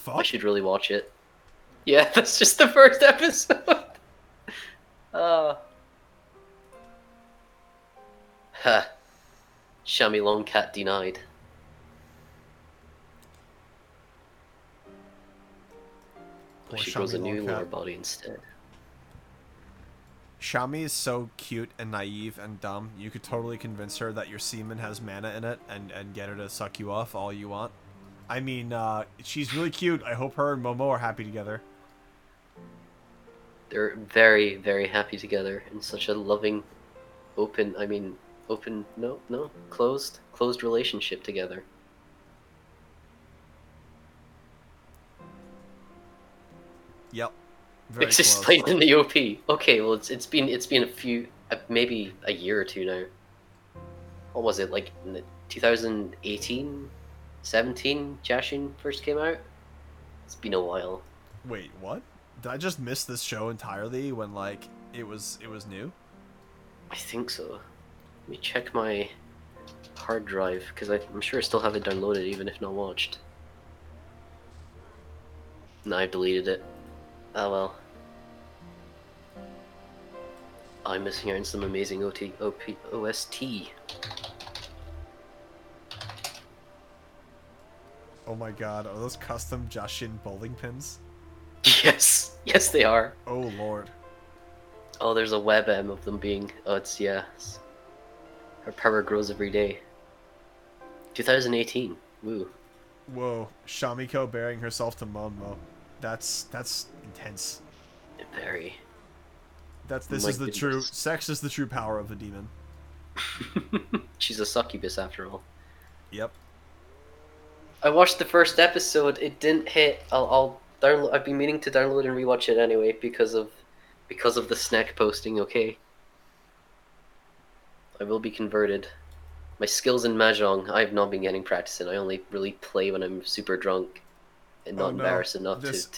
I fuck? should really watch it. Yeah, that's just the first episode. uh, huh. Shami Longcat denied. Well, Poor she grows a Shami new lower Longcat. body instead. Shami is so cute and naive and dumb. You could totally convince her that your semen has mana in it and get her to suck you off all you want. I mean, she's really cute. I hope her and Momo are happy together. They're very, very happy together in such a loving, open. I mean, open. No, no, closed relationship together. Yep. Very It's close. explained in the OP. Okay, well, it's been a few, maybe a year or two now. What was it, like in the 2018, 17? Jashin first came out. It's been a while. Wait, what? Did I just miss this show entirely when like it was new? I think so. Let me check my hard drive because I'm sure I still have it downloaded, even if not watched. No, I've deleted it. Oh well. I'm missing out on some amazing OST. Oh my god, are those custom Jushin bowling pins? Yes, yes they are. Oh lord. Oh, there's a webm of them being. Oh, yeah. Her power grows every day. 2018. Woo. Whoa, Shamiko bearing herself to Momo. That's intense. Very. This My is the true goodness. sex is the true power of the demon. She's a succubus after all. Yep. I watched the first episode. It didn't hit. I'll download. I've been meaning to download and rewatch it anyway because of the snack posting. Okay, I will be converted. My skills in mahjong, I've not been getting practicing. I only really play when I'm super drunk and Oh not no. embarrassed enough to, This